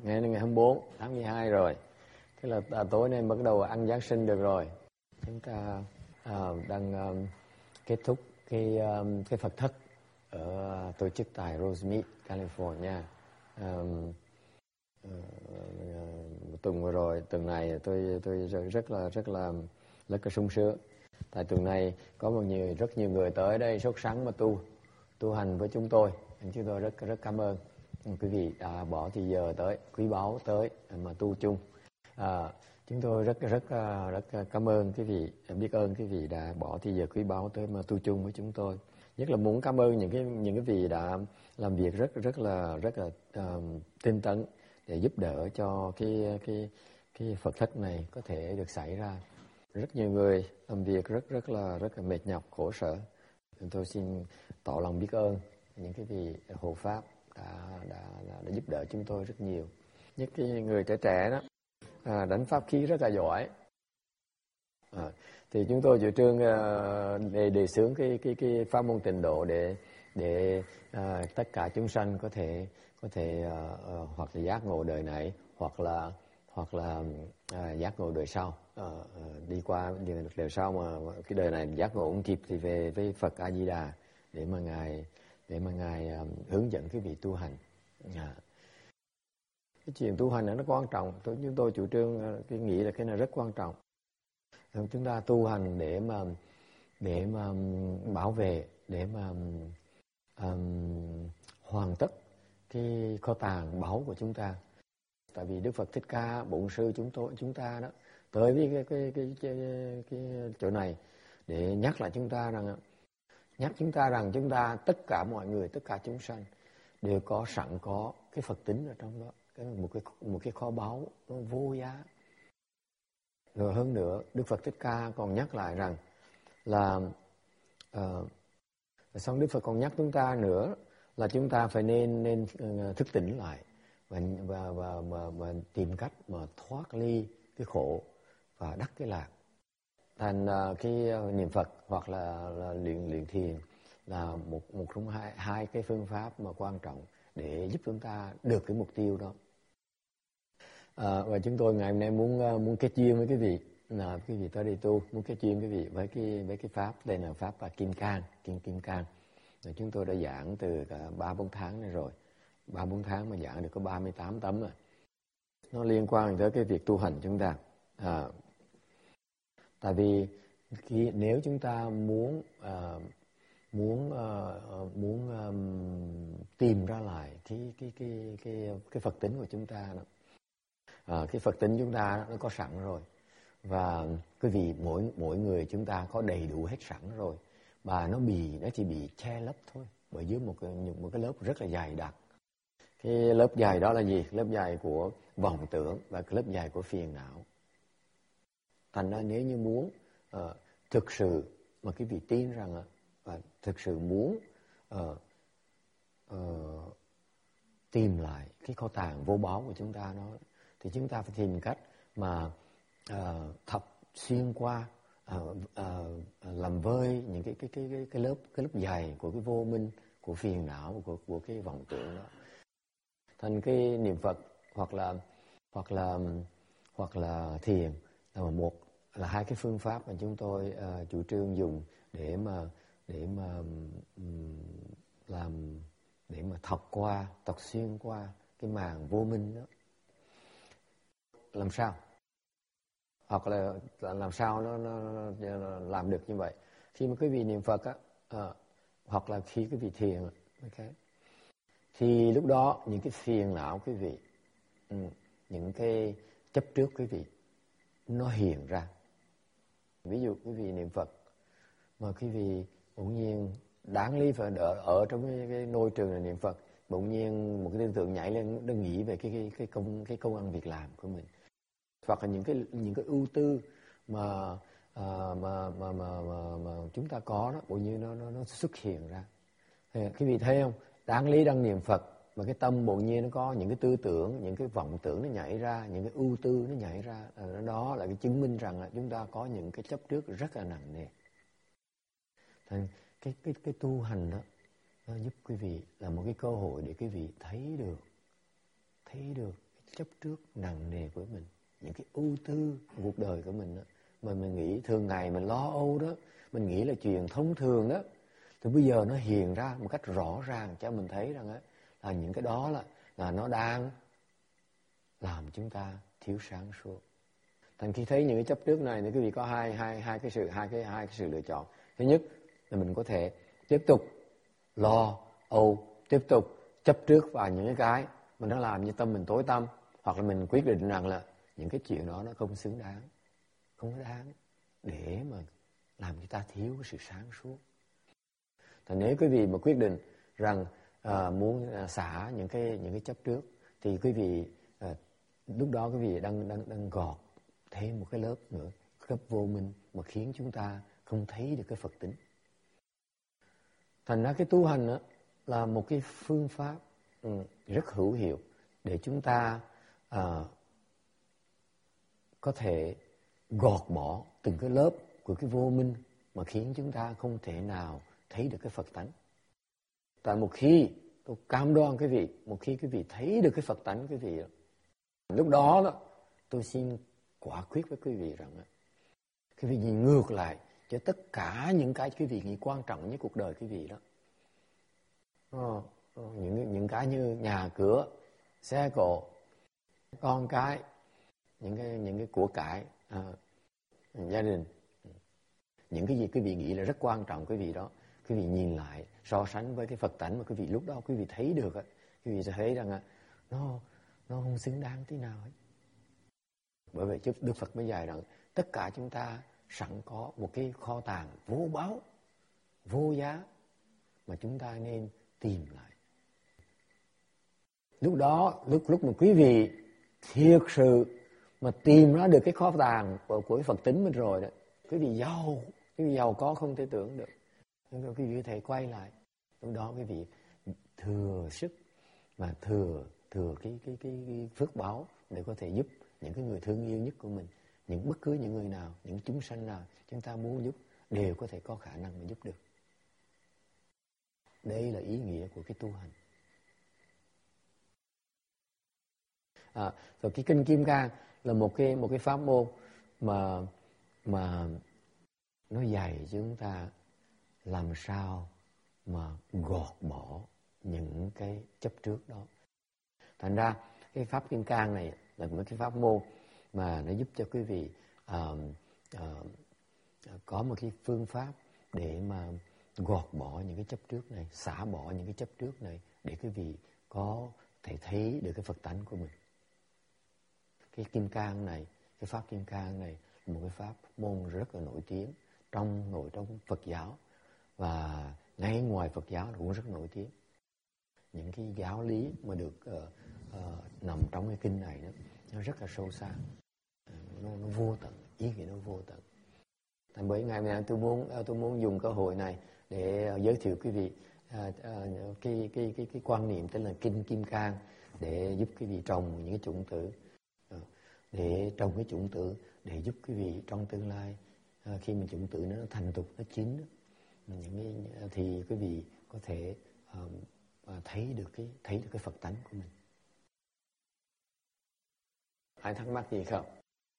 ngày 24 tháng 12 rồi. Thế là tối nay bắt đầu ăn Giáng sinh được rồi. Chúng ta đang kết thúc cái Phật thất ở tổ chức tại Rosemead, California. Tuần vừa rồi, tuần này tôi rất là sung sướng. Tại tuần này có rất nhiều người tới đây sốt sắng mà tu hành với chúng tôi. Chúng tôi rất cảm ơn quý vị đã bỏ thời giờ tới, quý báu tới mà tu chung. Chúng tôi rất cảm ơn quý vị, biết ơn quý vị đã bỏ thời giờ quý báu tới mà tu chung với chúng tôi. Nhất là muốn cảm ơn những cái vị đã làm việc rất là tinh tấn để giúp đỡ cho cái Phật thất này có thể được xảy ra. Rất nhiều người làm việc rất là mệt nhọc, khổ sở. Tôi xin tỏ lòng biết ơn những cái vị hộ pháp đã giúp đỡ chúng tôi rất nhiều. Nhất cái người trẻ đó đánh pháp khí rất là giỏi. Thì chúng tôi chủ trương đề xướng cái pháp môn tịnh độ để tất cả chúng sanh có thể hoặc là giác ngộ đời này hoặc là giác ngộ đời sau, đi qua đời sau mà cái đời này giác ngộ không kịp thì về với Phật A Di Đà để mà ngài hướng dẫn cái vị tu hành. Cái chuyện tu hành nó quan trọng. Chúng tôi chủ trương cái nghĩ là cái này rất quan trọng. Chúng ta tu hành để mà bảo vệ, để mà hoàn tất cái kho tàng báu của chúng ta. Tại vì Đức Phật Thích Ca Bổn Sư chúng ta đó tới với cái chỗ này để nhắc chúng ta rằng chúng ta tất cả mọi người, tất cả chúng sanh đều có sẵn có cái Phật tính ở trong đó, một cái kho báu nó vô giá. Rồi hơn nữa, Đức Phật Thích Ca còn nhắc lại rằng là xong Đức Phật còn nhắc chúng ta nữa là chúng ta phải nên thức tỉnh lại và tìm cách mà thoát ly cái khổ và đắc cái lạc. Thành cái niệm Phật hoặc là luyện thiền là một trong hai cái phương pháp mà quan trọng để giúp chúng ta được cái mục tiêu đó. Và chúng tôi ngày hôm nay muốn kết duyên với quý vị tới đây tu, muốn kết duyên quý vị với cái pháp đây là pháp Kim Cang. Rồi chúng tôi đã giảng từ 3-4 tháng này rồi. 3-4 tháng mà giảng được có 38 tấm rồi. Nó liên quan tới cái việc tu hành chúng ta. Tại vì nếu chúng ta muốn tìm ra lại cái Phật tính của chúng ta đó. Cái Phật tính chúng ta nó có sẵn rồi, và quý vị mỗi người chúng ta có đầy đủ hết sẵn rồi, và nó chỉ bị che lấp thôi bởi dưới một cái lớp rất là dày đặc. Cái lớp dày đó là gì? Lớp dày của vọng tưởng và cái lớp dày của phiền não. Thành ra nếu như muốn thực sự mà quý vị tin rằng và thực sự muốn tìm lại cái kho tàng vô báu của chúng ta đó, thì chúng ta phải tìm cách mà xuyên qua làm vơi những cái lớp dày của cái vô minh, của phiền não, của cái vọng tưởng đó. Thành cái niệm Phật hoặc là thiền là hai cái phương pháp mà chúng tôi chủ trương dùng để mà thọc xuyên qua cái màn vô minh đó. Làm sao? Hoặc là làm sao nó làm được như vậy? Khi mà quý vị niệm Phật hoặc là khi quý vị thiền, thì lúc đó những cái phiền não quý vị, những cái chấp trước quý vị nó hiện ra. Ví dụ quý vị niệm Phật mà quý vị bỗng nhiên đáng lý phải ở trong cái nôi trường là niệm Phật, bỗng nhiên một cái tư tưởng nhảy lên, nó nghĩ về cái công ăn việc làm của mình, hoặc là những cái ưu tư mà chúng ta có đó, bỗng nhiên nó xuất hiện ra. Quý vị thấy không? Đáng lý đang niệm Phật mà cái tâm bỗng nhiên nó có những cái tư tưởng, những cái vọng tưởng nó nhảy ra, những cái ưu tư nó nhảy ra. Đó là cái chứng minh rằng là chúng ta có những cái chấp trước rất là nặng nề. Thành cái tu hành đó nó giúp quý vị là một cái cơ hội để quý vị thấy được cái chấp trước nặng nề của mình, những cái ưu tư cuộc đời của mình đó, mà mình nghĩ thường ngày mình lo âu đó, mình nghĩ là chuyện thông thường đó, thì bây giờ nó hiện ra một cách rõ ràng cho mình thấy rằng á, là những cái đó là nó đang làm chúng ta thiếu sáng suốt. Thành khi thấy những cái chấp trước này thì quý vị có hai cái sự lựa chọn. Thứ nhất là mình có thể tiếp tục lo âu, tiếp tục chấp trước vào những cái mà nó làm như tâm mình tối tăm, hoặc là mình quyết định rằng là những cái chuyện đó nó không xứng đáng, không có đáng để mà làm chúng ta thiếu cái sự sáng suốt. Thành nếu quý vị mà quyết định rằng muốn xả những cái chấp trước, thì quý vị lúc đó quý vị đang gọt thêm một cái lớp nữa, lớp vô minh mà khiến chúng ta không thấy được cái Phật tính. Thành ra cái tu hành đó là một cái phương pháp rất hữu hiệu để chúng ta có thể gọt bỏ từng cái lớp của cái vô minh mà khiến chúng ta không thể nào thấy được cái Phật tánh. Tại một khi tôi cam đoan quý vị, một khi quý vị thấy được cái Phật tánh quý vị, lúc đó tôi xin quả quyết với quý vị rằng quý vị nhìn ngược lại cho tất cả những cái quý vị nghĩ quan trọng nhất cuộc đời quý vị đó. Những cái như nhà cửa, xe cộ, con cái, những cái của cải, gia đình, những cái gì quý vị nghĩ là rất quan trọng quý vị đó, quý vị nhìn lại so sánh với cái Phật tánh mà quý vị lúc đó quý vị thấy được, quý vị sẽ thấy rằng nó không xứng đáng tí nào hết. Bởi vậy Đức Phật mới dạy rằng tất cả chúng ta sẵn có một cái kho tàng vô báu, vô giá mà chúng ta nên tìm lại. Lúc đó, lúc mà quý vị thiệt sự mà tìm ra được cái kho tàng của cái Phật tính mình rồi đó, quý vị giàu có không thể tưởng được. Nhưng quý vị có thể quay lại, lúc đó quý vị thừa sức mà thừa cái phước báo để có thể giúp những cái người thương yêu nhất của mình, bất cứ những người nào, những chúng sanh nào chúng ta muốn giúp đều có thể có khả năng mà giúp được. Đây là ý nghĩa của cái tu hành. Rồi cái kinh Kim Cang là một cái pháp môn mà nó dạy cho chúng ta làm sao mà gọt bỏ những cái chấp trước đó. Thành ra cái pháp Kim Cang này là một cái pháp môn mà nó giúp cho quý vị có một cái phương pháp để mà gọt bỏ những cái chấp trước này, xả bỏ những cái chấp trước này, để quý vị có thể thấy được cái Phật tánh của mình. Cái Kim Cang này, cái pháp Kim Cang này là một cái pháp môn rất là nổi tiếng trong Phật giáo, và ngay ngoài Phật giáo cũng rất nổi tiếng. Những cái giáo lý mà được nằm trong cái kinh này đó, nó rất là sâu xa, nó vô tận, ý nghĩa nó vô tận. Thành bởi ngày nay tôi muốn dùng cơ hội này để giới thiệu quý vị cái quan niệm tên là kinh Kim Cang, để giúp quý vị trồng những cái chủng tử, để trồng cái chủng tử để giúp quý vị trong tương lai, khi mà chủng tử nó thành thục, nó chín, thì quý vị có thể thấy được cái Phật tánh của mình. Ai thắc mắc gì không?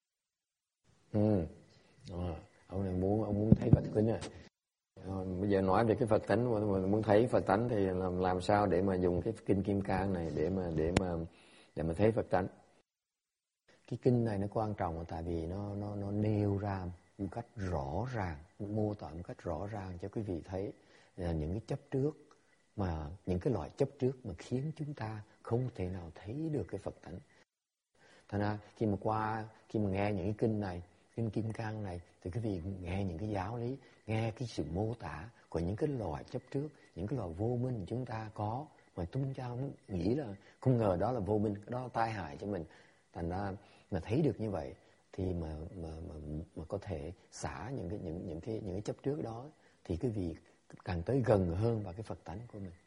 Ông này muốn thấy Phật tánh à? Bây giờ nói về cái Phật tánh, mà muốn thấy Phật tánh thì làm sao để mà dùng cái kinh Kim Cang này để mà thấy Phật tánh. Cái kinh này nó quan trọng là tại vì nó nêu ra một cách rõ ràng, mô tả một cách rõ ràng cho quý vị thấy là những cái chấp trước, mà những cái loại chấp trước mà khiến chúng ta không thể nào thấy được cái Phật tánh. Thành ra khi mà nghe những cái kinh này, kinh Kim Cang này, thì quý vị nghe những cái giáo lý, nghe cái sự mô tả của những cái loại chấp trước, những cái loại vô minh chúng ta có, mà chúng ta không nghĩ là, không ngờ đó là vô minh, đó là tai hại cho mình. Thành ra mà thấy được như vậy thì mà có thể xả những cái chấp trước đó, thì quý vị càng tới gần hơn vào cái Phật tánh của mình.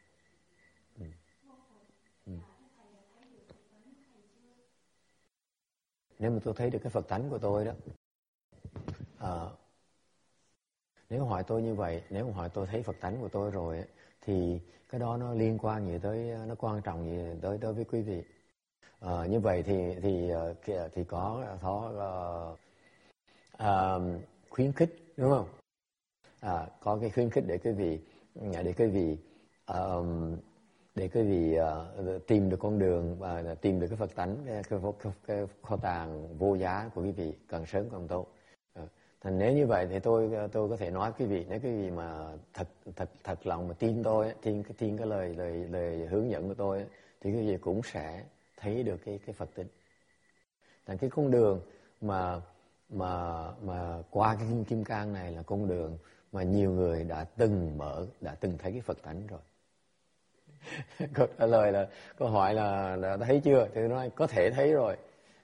Nếu mà tôi thấy được cái Phật tánh của tôi đó, nếu hỏi tôi như vậy, nếu hỏi tôi thấy Phật tánh của tôi rồi, thì cái đó nó liên quan gì tới, nó quan trọng gì tới đối với quý vị. Như vậy thì có khuyến khích, đúng không? Có cái khuyến khích để quý vị tìm được con đường và tìm được cái Phật tánh, cái kho tàng vô giá của quý vị càng sớm càng tốt. Thành nếu như vậy thì tôi có thể nói quý vị, nếu quý vị mà thật lòng mà tin tôi, tin cái lời hướng dẫn của tôi, thì quý vị cũng sẽ thấy được cái Phật tính. Thành cái con đường mà qua cái kim cang này là con đường mà nhiều người đã từng thấy cái Phật tánh rồi. Câu trả lời là câu hỏi là đã thấy chưa? Thì tôi nói có thể thấy rồi.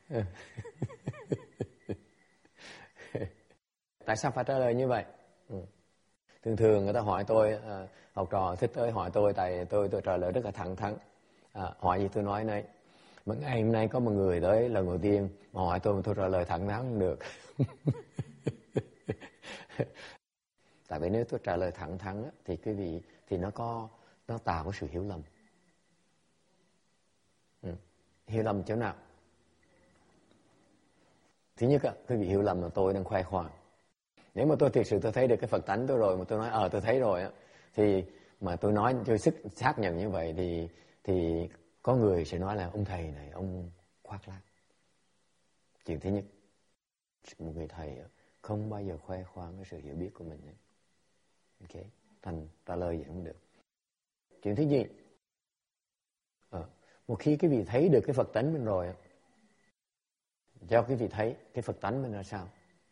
Tại sao phải trả lời như vậy? Thường người ta hỏi tôi, học trò thích tới hỏi tôi, tại tôi trả lời rất là thẳng thắn. Hỏi gì tôi nói này, mà ngày hôm nay có một người tới lần đầu tiên mà hỏi tôi mà tôi trả lời thẳng thắn không được. Tại vì nếu tôi trả lời thẳng thắn thì quý vị thì nó tạo cái sự hiểu lầm. Hiểu lầm chỗ nào? Thứ nhất, quý vị hiểu lầm là tôi đang khoe khoang. Nếu mà tôi thực sự tôi thấy được cái Phật tánh tôi rồi, mà tôi nói tôi thấy rồi á, thì mà tôi nói tôi xác nhận như vậy thì có người sẽ nói là ông thầy này ông khoác lác. Chuyện thứ nhất, một người thầy không bao giờ khoe khoang cái sự hiểu biết của mình. Ok, thành trả lời vậy không được. Chuyện thứ nhì, một khi quý vị thấy được cái Phật tánh mình rồi, cho quý vị thấy cái Phật tánh mình là sao.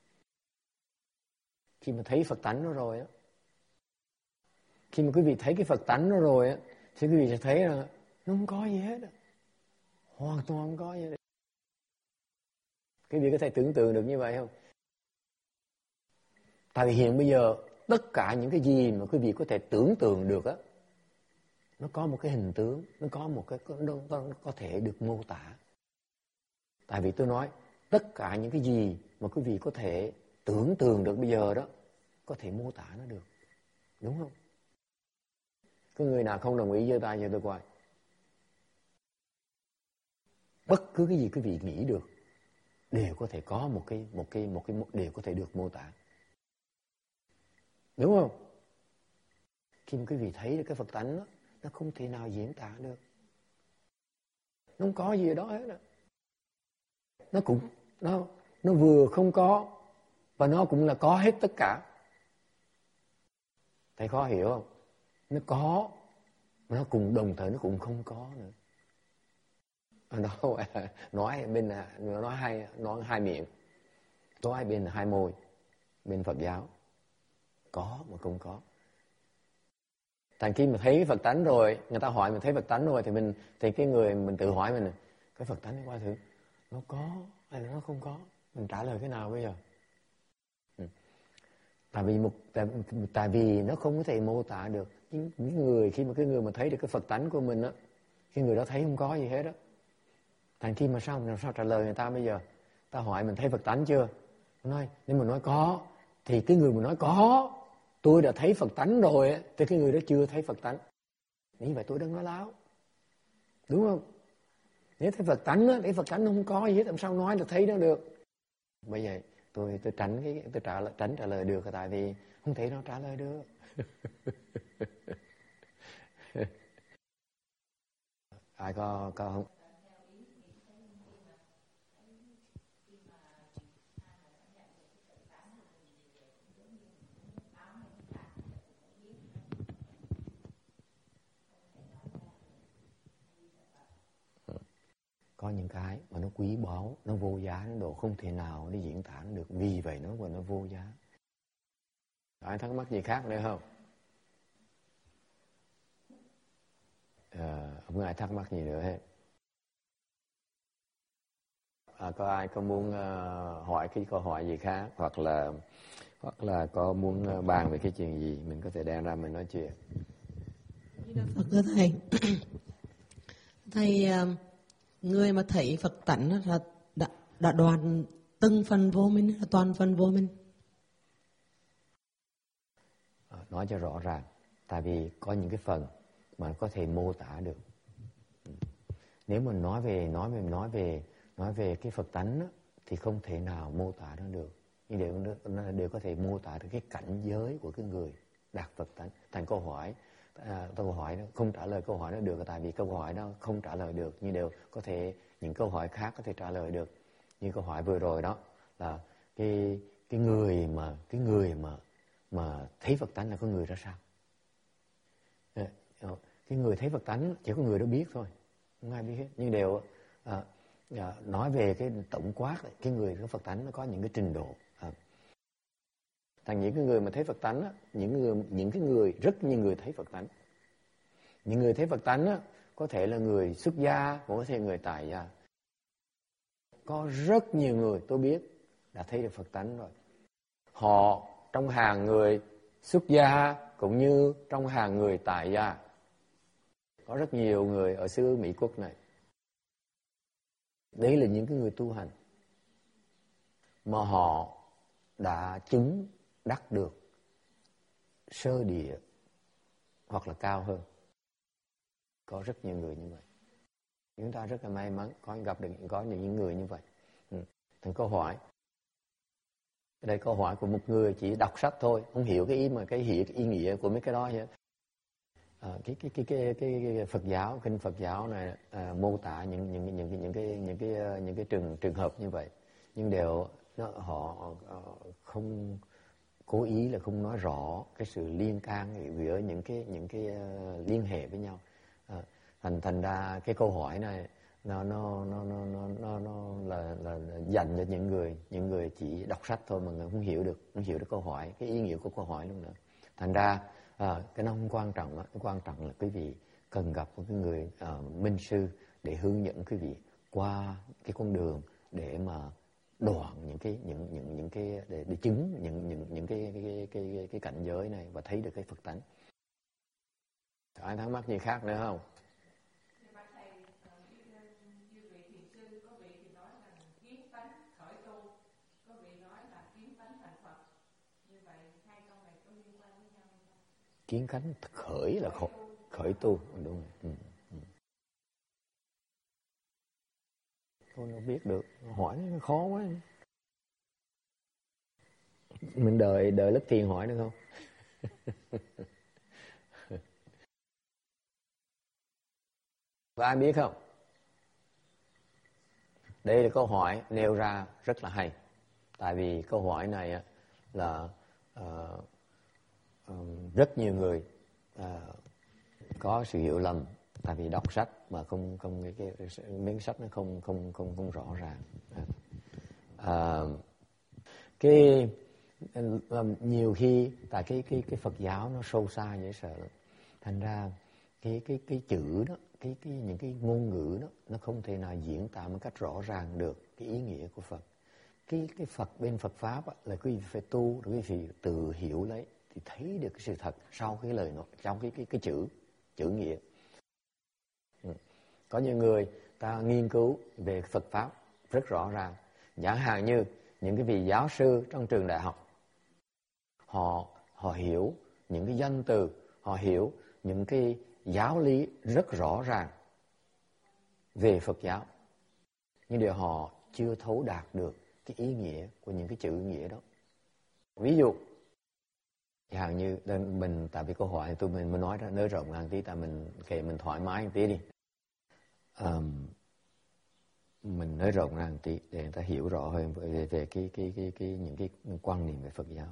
Khi mà thấy Phật tánh nó rồi á, khi mà quý vị thấy cái Phật tánh nó rồi á, thì quý vị sẽ thấy là nó không có gì hết, hoàn toàn không có gì hết. Quý vị có thể tưởng tượng được như vậy không? Tại vì hiện bây giờ tất cả những cái gì mà quý vị có thể tưởng tượng được á, nó có một cái hình tướng, nó có một cái nó có thể được mô tả. Tại vì tôi nói tất cả những cái gì mà quý vị có thể tưởng tượng được bây giờ đó, có thể mô tả nó được, đúng không? Có người nào không đồng ý giơ tay cho tôi coi. Bất cứ cái gì quý vị nghĩ được đều có thể có một cái đều có thể được mô tả, đúng không? Khi mà quý vị thấy được cái Phật tánh đó, nó không thể nào diễn tả được, nó không có gì ở đó hết. Nó vừa không có và nó cũng là có hết tất cả. Thầy khó hiểu không? Nó có mà nó cùng đồng thời nó cũng không có nữa. Nói hai miệng, nói bên hai môi, bên Phật giáo có mà không có. Thành khi mà thấy Phật tánh rồi, người ta hỏi mình thấy Phật tánh rồi thì cái người mình tự hỏi mình, cái Phật tánh qua thử nó có hay là nó không có, mình trả lời cái nào bây giờ? Tại vì nó không có thể mô tả được. Những người khi mà cái người mà thấy được cái Phật tánh của mình á, cái người đó thấy không có gì hết á. Thành khi mà làm sao trả lời người ta bây giờ? Ta hỏi mình thấy Phật tánh chưa? Nói nếu mà nói có thì cái người mà nói có, tôi đã thấy Phật tánh rồi á, thì cái người đó chưa thấy Phật tánh. Như vậy tôi đang nói láo, đúng không? Nếu thấy Phật tánh á, thấy Phật tánh không có gì hết, làm sao nói là thấy nó được? Bây giờ tôi tránh trả lời được, tại vì không thể nó trả lời được. Ai có không? Có những cái mà nó quý báu, nó vô giá, nó độ không thể nào nó diễn tả được, vì vậy nó gọi nó vô giá. Ai thắc mắc gì khác nữa không? Không ai thắc mắc gì nữa hết. Có ai có muốn hỏi cái câu hỏi gì khác, hoặc là có muốn bàn về cái chuyện gì, mình có thể đem ra mình nói chuyện. Phật thưa thầy. Thầy, người mà thấy Phật tánh là đã đoạn từng phần vô minh, là toàn phần vô minh? Nói cho rõ ràng, tại vì có những cái phần mà có thể mô tả được. Nếu mà nói về cái Phật tánh đó, thì không thể nào mô tả nó được. Nhưng đều có thể mô tả được cái cảnh giới của cái người đạt Phật tánh. Thành câu hỏi nó không trả lời câu hỏi nó được, tại vì câu hỏi nó không trả lời được, nhưng đều có thể những câu hỏi khác có thể trả lời được. Như câu hỏi vừa rồi đó là cái người mà thấy Phật tánh là có người ra sao? Cái người thấy Phật tánh chỉ có người đó biết thôi, không ai biết hết. Nhưng đều nói về cái tổng quát, cái người có Phật tánh nó có những cái trình độ. Thành những cái người mà thấy Phật tánh á, những cái người rất nhiều người thấy Phật tánh. Những người thấy Phật tánh á, có thể là người xuất gia, cũng có thể người tại gia. Có rất nhiều người tôi biết đã thấy được Phật tánh rồi. Họ trong hàng người xuất gia cũng như trong hàng người tại gia. Có rất nhiều người ở xứ Mỹ Quốc này. Đấy là những cái người tu hành mà họ đã chứng đắc được sơ địa hoặc là cao hơn. Có rất nhiều người như vậy. Chúng ta rất là may mắn gặp được những người như vậy. Thành câu hỏi. Đây câu hỏi của một người chỉ đọc sách thôi, không hiểu cái ý nghĩa của mấy cái đó vậy. Cái Phật giáo, kinh Phật giáo này mô tả những cái trường hợp như vậy, nhưng đều họ không cố ý là không nói rõ cái sự liên can giữa những cái liên hệ với nhau. Thành ra cái câu hỏi này nó là dành cho những người chỉ đọc sách thôi mà không hiểu được câu hỏi, cái ý nghĩa của câu hỏi luôn nữa. Thành ra cái nó không quan trọng. Cái quan trọng là quý vị cần gặp một cái người minh sư để hướng dẫn quý vị qua cái con đường để mà đoạn những cái để chứng những cái cảnh giới này và thấy được cái Phật tánh. Ai thắc mắc gì khác nữa không? Kiến cánh khởi là khởi tu, đúng rồi. Tôi đâu biết được, hỏi nó khó quá. Mình đợi lớp thiền hỏi được không? Và ai biết không? Đây là câu hỏi nêu ra rất là hay. Tại vì câu hỏi này là rất nhiều người có sự hiểu lầm, tại vì đọc sách mà không miếng sách nó không rõ ràng. Nhiều khi tại cái Phật giáo nó sâu xa dễ sợ, thành ra cái chữ đó, những cái ngôn ngữ đó nó không thể nào diễn tả một cách rõ ràng được cái ý nghĩa của Phật. Cái Phật bên Phật pháp là quý vị phải tu, rồi quý vị tự hiểu lấy thì thấy được cái sự thật sau cái lời nói, trong cái chữ nghĩa. Có những người ta nghiên cứu về Phật pháp rất rõ ràng, chẳng hạn như những cái vị giáo sư trong trường đại học, họ hiểu những cái danh từ, họ hiểu những cái giáo lý rất rõ ràng về Phật giáo, nhưng điều họ chưa thấu đạt được cái ý nghĩa của những cái chữ nghĩa đó. Ví dụ chẳng hạn như mình, tại vì câu hỏi thì mình nói ra nới rộng một tí, tại mình thoải mái một tí đi. Mình nới rộng ra một tí để người ta hiểu rõ hơn về những cái quan niệm về Phật giáo.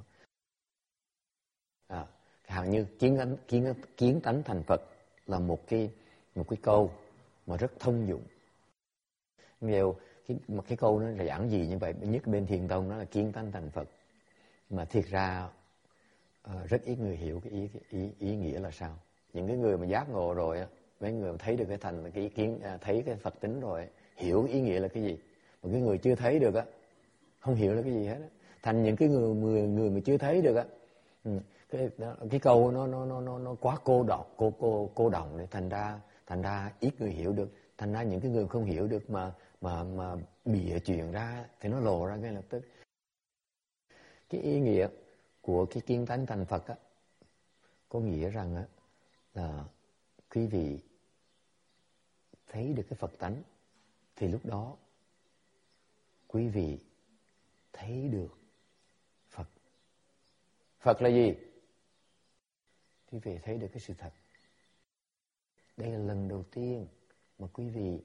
Hạng như kiến tánh thành Phật là một cái câu mà rất thông dụng. Nhiều cái câu nó là giản dị như vậy, nhất bên Thiền tông nó là kiến tánh thành Phật, mà thiệt ra rất ít người hiểu cái ý nghĩa là sao. Những cái người mà giác ngộ rồi á, mấy người mà thấy được cái thành thấy cái Phật tính rồi, hiểu ý nghĩa là cái gì. Mà cái người chưa thấy được á, không hiểu là cái gì hết á. Thành những cái người mà chưa thấy được á, cái câu nó quá cô đọng để thành ra ít người hiểu được. Thành ra những cái người không hiểu được mà bịa chuyện ra thì nó lộ ra ngay lập tức. Cái ý nghĩa của cái kiến tánh thành Phật á, có nghĩa rằng á là quý vị thấy được cái Phật tánh, thì lúc đó quý vị thấy được Phật. Phật là gì? Quý vị thấy được cái sự thật. Đây là lần đầu tiên mà quý vị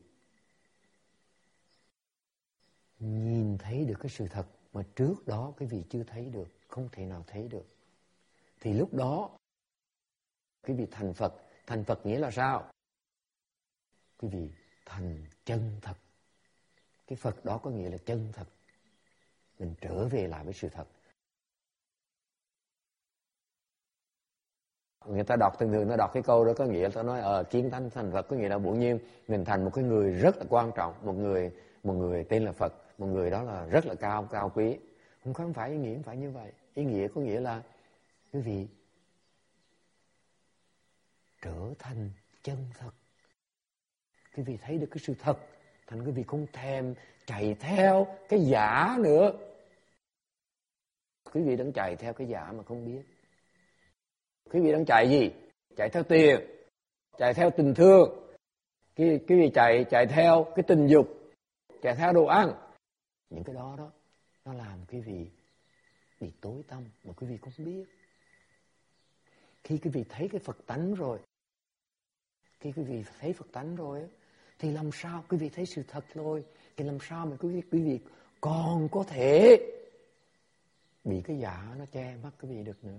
nhìn thấy được cái sự thật mà trước đó quý vị chưa thấy được, không thể nào thấy được. Thì lúc đó quý vị thành Phật. Thành Phật nghĩa là sao? Quý vị thành chân thật. Cái Phật đó có nghĩa là chân thật. Mình trở về lại với sự thật. Người ta đọc, thường nó đọc cái câu đó có nghĩa là ta nói kiến tánh thành Phật, có nghĩa là bỗng nhiên mình thành một cái người rất là quan trọng, một người tên là Phật, một người đó là rất là cao quý. Không phải ý nghĩa, không phải như vậy. Ý nghĩa có nghĩa là quý vị trở thành chân thật. Quý vị thấy được cái sự thật, thành quý vị không thèm chạy theo cái giả nữa. Quý vị đang chạy theo cái giả mà không biết. Quý vị đang chạy gì? Chạy theo tiền, chạy theo tình thương. Quý vị chạy theo cái tình dục, chạy theo đồ ăn. Những cái đó nó làm quý vị bị tối tăm mà quý vị không biết. Khi quý vị thấy cái Phật tánh rồi, khi quý vị thấy Phật tánh rồi, thì làm sao quý vị thấy sự thật rồi, thì làm sao mà quý vị còn có thể bị cái giả nó che mắt quý vị được nữa.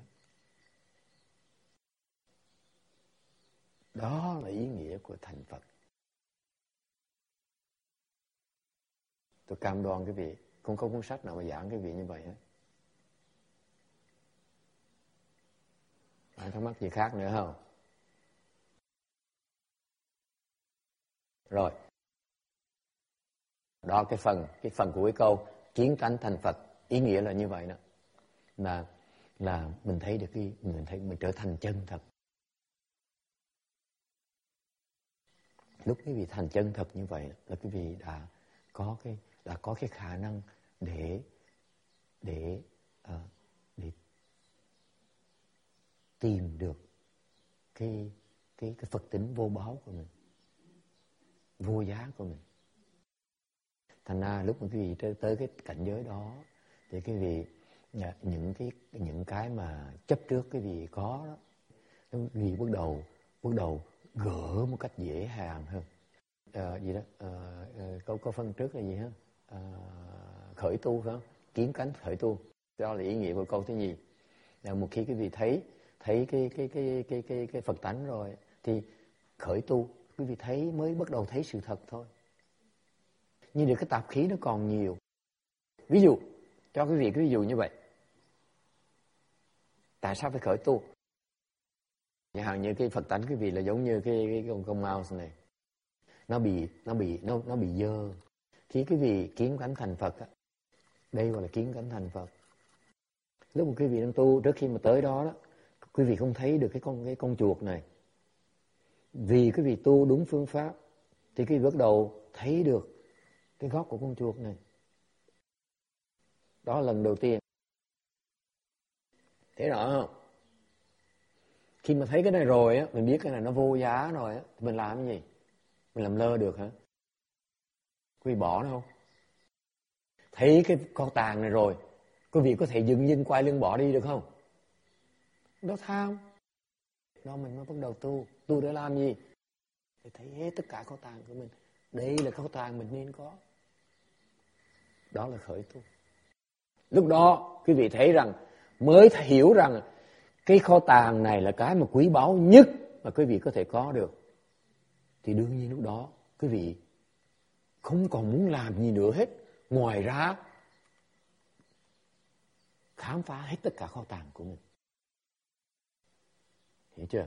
Đó là ý nghĩa của thành Phật. Tôi cam đoan quý vị, không có cuốn sách nào mà giảng quý vị như vậy hết. Bạn thắc mắc gì khác nữa không? Rồi. Đó cái phần của cái câu kiến tánh thành Phật, ý nghĩa là như vậy đó. Là mình thấy được mình trở thành chân thật. Lúc quý vị thành chân thật như vậy là quý vị đã có cái khả năng để tìm được cái Phật tính vô báu của mình, vô giá của mình. Thành ra lúc mà quý vị tới cái cảnh giới đó thì quý vị những cái mà chấp trước quý vị có đó, quý vị bắt đầu gỡ một cách dễ dàng hơn. Câu phân trước là gì hả? Khởi tu phải không? Kiến tánh khởi tu. Đó là ý nghĩa của câu thứ nhì. Một khi quý vị thấy cái Phật tánh rồi thì khởi tu, quý vị thấy mới bắt đầu thấy sự thật thôi. Nhưng được cái tạp khí nó còn nhiều. Ví dụ, cho quý vị cái ví dụ như vậy. Tại sao phải khởi tu? Chẳng hạn như cái Phật tánh quý vị là giống như cái con mouse này. Nó bị dơ. Khi quý vị kiến tánh thành Phật á, đây gọi là kiến tánh thành Phật. Lúc mà quý vị đang tu, trước khi mà tới đó, quý vị không thấy được cái con chuột này. Vì quý vị tu đúng phương pháp thì quý vị bắt đầu thấy được cái góc của con chuột này. Đó là lần đầu tiên. Thấy rõ không? Khi mà thấy cái này rồi á, mình biết cái này nó vô giá rồi á, thì mình làm cái gì? Mình làm lơ được hả? Quý vị bỏ nó không? Thấy cái con tàn này rồi, quý vị có thể dừng quay lưng bỏ đi được không? Đó tham. Đó mình mới bắt đầu tu. Tu để làm gì? Để thấy hết tất cả kho tàng của mình. Đây là kho tàng mình nên có. Đó là khởi tu. Lúc đó quý vị thấy rằng, mới hiểu rằng cái kho tàng này là cái mà quý báu nhất mà quý vị có thể có được. Thì đương nhiên lúc đó quý vị không còn muốn làm gì nữa hết, ngoài ra khám phá hết tất cả kho tàng của mình. Hiểu chưa?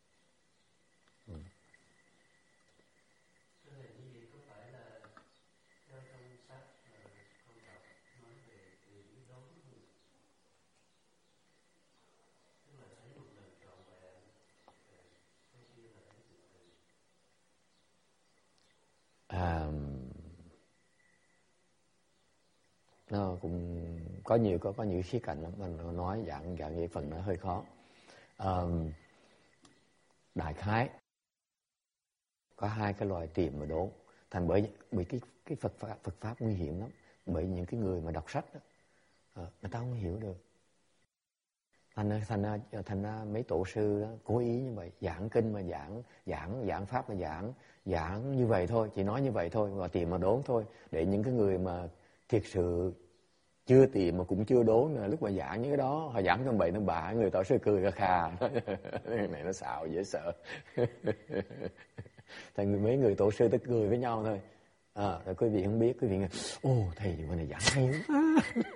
Nó cũng có nhiều khía cạnh lắm, mình nói dạng cái phần nó hơi khó. Đại khái có hai cái loại tìm và đốn. Thành bởi cái Phật pháp nguy hiểm lắm. Bởi những cái người mà đọc sách đó, người ta không hiểu được. Thành ra mấy tổ sư đó cố ý như vậy, giảng kinh mà giảng pháp mà giảng như vậy thôi, chỉ nói như vậy thôi và tìm mà đốn thôi, để những cái người mà thiệt sự chưa tìm mà cũng chưa đốn, lúc mà giảng những cái đó họ giảng tầm bậy tầm bạ, người tổ sư cười khà này nó xạo dễ sợ. Thành mấy người tổ sư tới cười với nhau thôi. Rồi quý vị không biết, quý vị nghe thầy bữa này giảng hay quá.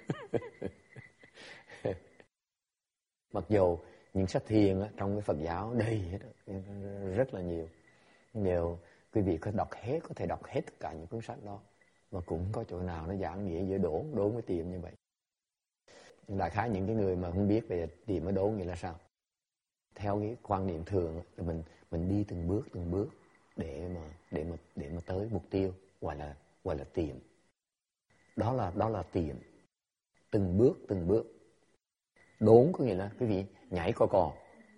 Mặc dù những sách thiền trong cái Phật giáo đầy hết, rất là nhiều. Nếu quý vị có thể đọc hết tất cả những cuốn sách đó, mà cũng có chỗ nào nó giảng nghĩa giữa đốn với tìm như vậy. Đại khái những cái người mà không biết về tìm với đốn nghĩa là sao? Theo cái quan niệm thường là mình đi từng bước để mà tới mục tiêu, gọi là tìm. Đó là tìm. Từng bước. Đốn có nghĩa là quý vị nhảy cò,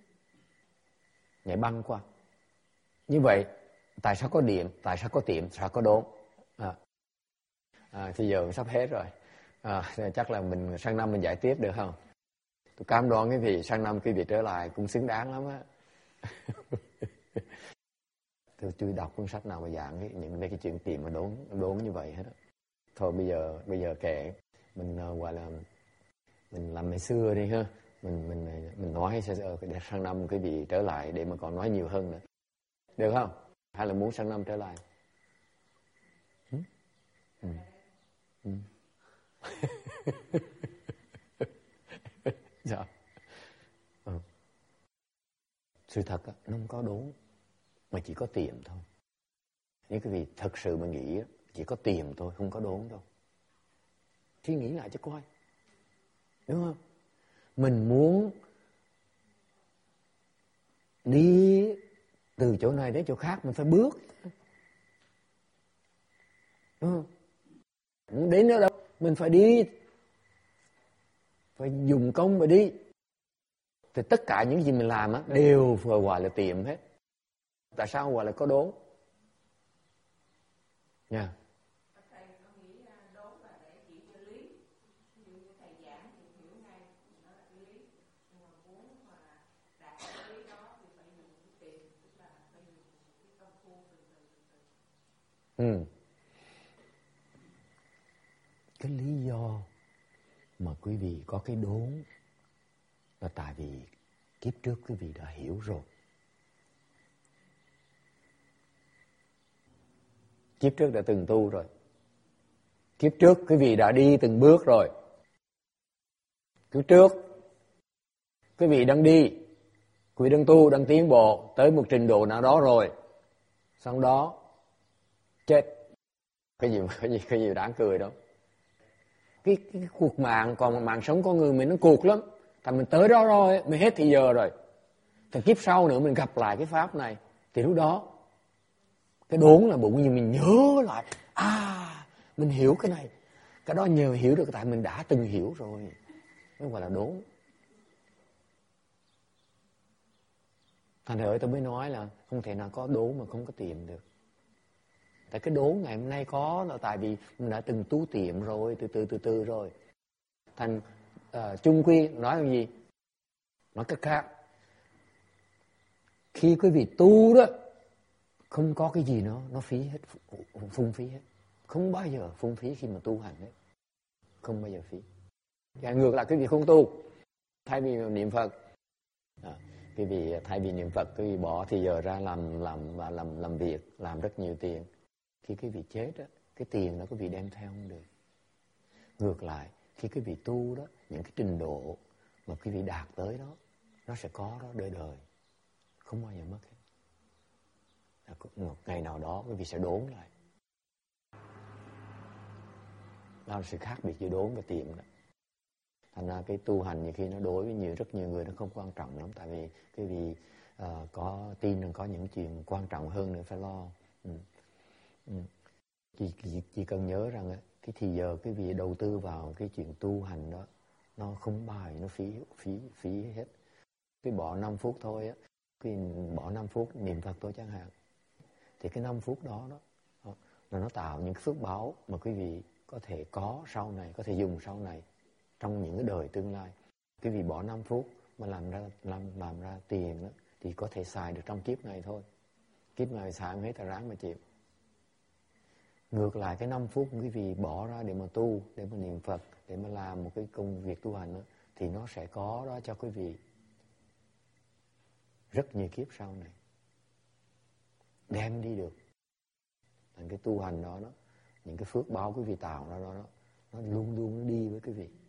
nhảy băng qua. Như vậy tại sao có điểm, tại sao có tìm, sao có đốn? Thì giờ sắp hết rồi. Chắc là mình sang năm mình giải tiếp được không? Tôi cam đoan cái vị sang năm quý vị trở lại cũng xứng đáng lắm á. Tôi chưa đọc cuốn sách nào mà giảng những cái chuyện tìm mà đốn như vậy hết á. Thôi bây giờ kệ mình gọi là mình làm ngày xưa đi ha. Mình nói để sang năm quý vị trở lại để mà còn nói nhiều hơn nữa. Được không? Hay là muốn sang năm trở lại? Dạ. Sự thật nó không có đốn, mà chỉ có tìm thôi. Nếu quý vị thật sự mà nghĩ chỉ có tìm thôi, không có đốn đâu. Suy nghĩ lại cho coi, đúng không? Mình muốn đi từ chỗ này đến chỗ khác, mình phải bước, đúng không? Muốn đến đâu mình phải đi, phải dùng công mà đi. Thì tất cả những gì mình làm đều vừa gọi là tìm hết. Tại sao gọi là có đốn? Nha. Cái lý do mà quý vị có cái đốn là tại vì kiếp trước quý vị đã hiểu rồi. Kiếp trước đã từng tu rồi. Kiếp trước quý vị đã đi từng bước rồi. Kiếp trước quý vị đang đi, quý vị đang tu, đang tiến bộ tới một trình độ nào đó rồi. Sau đó chết. Cái gì đáng cười đâu. Cái cuộc mạng, còn mạng sống con người mình nó cuộc lắm. Tại mình tới đó rồi, mình hết thì giờ rồi. Thì kiếp sau nữa mình gặp lại cái pháp này, thì lúc đó cái đốn là bụng như mình nhớ lại. Mình hiểu cái này. Cái đó nhờ hiểu được tại mình đã từng hiểu rồi. Nó gọi là đốn. Thành thử tôi mới nói là không thể nào có đốn mà không có tìm được. Tại cái đốn ngày hôm nay có là tại vì mình đã từng tu tiệm rồi, từ từ rồi. Thành chung quy nói là gì? Nói cách khác, khi quý vị tu đó, không có cái gì nó phí hết, phung phí hết. Không bao giờ phung phí khi mà tu hành hết. Không bao giờ phí. Và ngược lại quý vị không tu, thay vì niệm Phật, quý vị thay vì niệm Phật, quý vị bỏ thì giờ ra làm việc, làm rất nhiều tiền. Khi quý vị chết đó, cái tiền đó quý vị đem theo không được. Ngược lại, khi quý vị tu đó, những cái trình độ mà quý vị đạt tới đó, nó sẽ có đó đời đời, không bao giờ mất hết. Một ngày nào đó quý vị sẽ đốn lại. Đó là sự khác biệt giữa đốn và tìm đó. Thành ra cái tu hành nhiều khi nó đối với rất nhiều người nó không quan trọng lắm. Tại vì quý vị có tin rằng có những chuyện quan trọng hơn nữa phải lo. Chỉ cần nhớ rằng cái thì giờ quý vị đầu tư vào cái chuyện tu hành đó, nó không bao giờ nó phí hết. Cứ bỏ 5 phút thôi á, cứ bỏ 5 phút niệm Phật thôi chẳng hạn. thì cái 5 phút đó là nó tạo những phước báo mà quý vị có thể có sau này, có thể dùng sau này trong những cái đời tương lai. Quý vị bỏ 5 phút mà làm ra tiền đó, thì có thể xài được trong kiếp này thôi. Kiếp này xài không hết ta ráng mà chịu. Ngược lại cái 5 phút quý vị bỏ ra để mà tu, để mà niệm Phật, để mà làm một cái công việc tu hành đó, thì nó sẽ có đó cho quý vị rất nhiều kiếp sau này. Đem đi được. Thành cái tu hành đó, những cái phước báo quý vị tạo ra đó, nó luôn luôn nó đi với quý vị.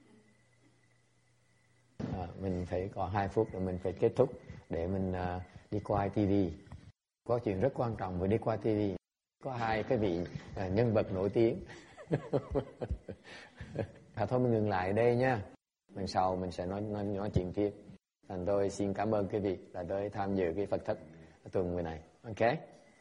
Mình phải có 2 phút rồi mình phải kết thúc để mình đi qua TV. Có chuyện rất quan trọng vừa đi qua TV. Có 2 cái vị nhân vật nổi tiếng. Thôi mình ngừng lại đây nha. Lần sau mình sẽ nói chuyện tiếp. Thành tôi xin cảm ơn quý vị đã tới tham dự cái Phật thất tuần này. Ok.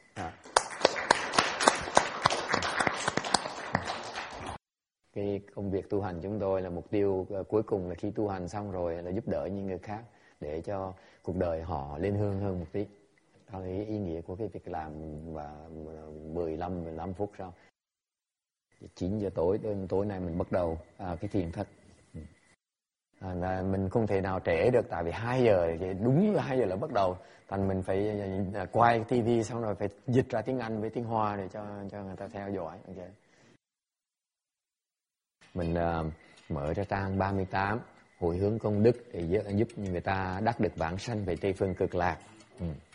Cái công việc tu hành chúng tôi là mục tiêu cuối cùng là khi tu hành xong rồi là giúp đỡ những người khác để cho cuộc đời họ lên hương hơn một tí. Đó là ý nghĩa của cái việc làm. Và 15 phút sau 9 giờ tối nay mình bắt đầu cái thiền thất. Là mình không thể nào trễ được, tại vì 2 giờ đúng 2 giờ là bắt đầu. Thành mình phải quay TV xong rồi phải dịch ra tiếng Anh với tiếng Hoa để cho người ta theo dõi. Okay. Mình mở ra trang 38 hồi hướng công đức để giúp người ta đắc được vãng sanh về Tây phương cực lạc.